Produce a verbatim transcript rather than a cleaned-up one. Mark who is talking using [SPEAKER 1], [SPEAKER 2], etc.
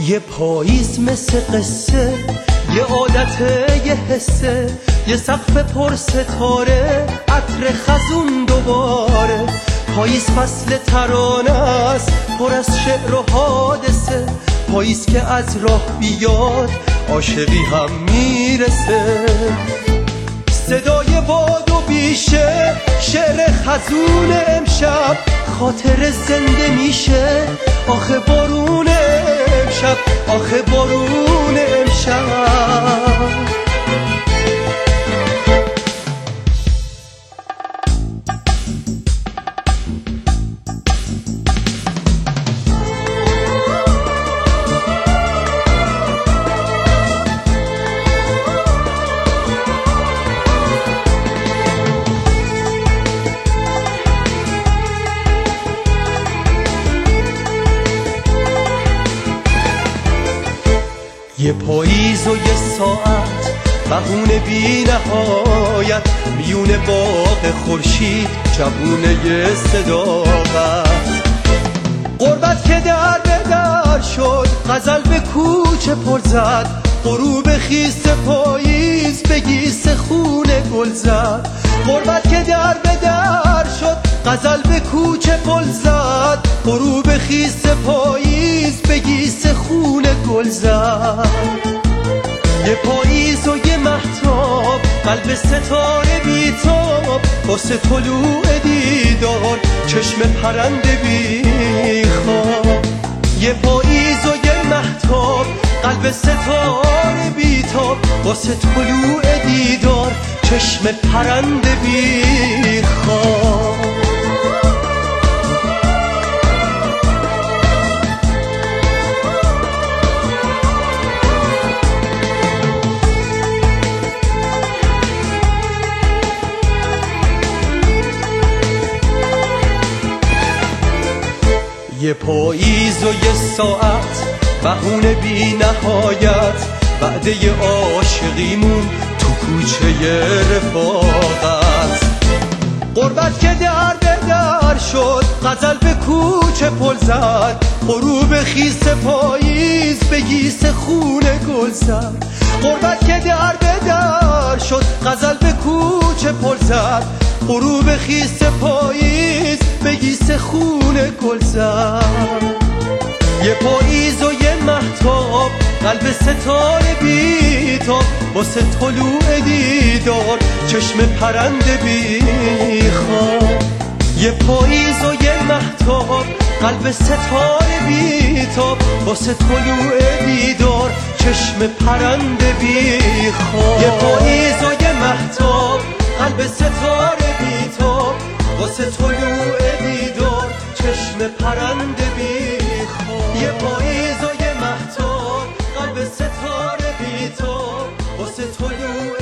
[SPEAKER 1] یه پاییز مثل قصه، یه عادت، یه حسه، یه سقف پر ستاره، عطر خزون دوباره. پاییز فصل ترانه است، پر از شعر و حادثه. پاییز که از راه بیاد عاشقی هم میرسه. صدای باد و بیشه، شعر خزون امشب، خاطر زنده میشه. آخه بارون امشب، آخه بارون امشب. یه پاییز و یه ساعت، بهونه بی نهایت، میون باغ خورشید جوونه یه صداقت. غربت که در به در شد، غزل به کوچه پر زد، غروب خیس پاییز به گیس خونه گل زد. غربت که در به در شد، غزل به کوچه پر زد، غروب خیس پاییز به گیس خونه گل زد. یه پاییز و یه مهتاب، قلب ستاره بیتاب، واسه طلوع دیدار چشم پرنده بی خواب. یه پاییز و یه مهتاب، قلب ستاره بیتاب، واسه طلوع دیدار چشم پرنده بی خواب. یه پاییز و یه ساعت، بهونه بی نهایت، وعده عاشقیمون تو کوچه رفاقت. غربت که در به در شد، غزل به کوچه پل زد، غروب خیس پاییز به گیس خونه گل زد. غربت که در به در شد، غزل به کوچه پل زد، غروب خیس پاییز به گیس خونه گل زد. یه پاییز و یه مهتاب، قلب ستاره بیتاب، واسه طلوع دیدار چشم پرنده بی خواب. یه پاییز و یه مهتاب، قلب ستاره بیتاب، واسه طلوع دیدار چشم پرنده بی خواب. یه پاییز و یه مهتاب، قلب ستاره بیتاب، واسه طلوع دیدار چشم پرنده بی خواب. یه پاییز و یه مهتاب، قلب ستاره بیتاب، واسه طلوع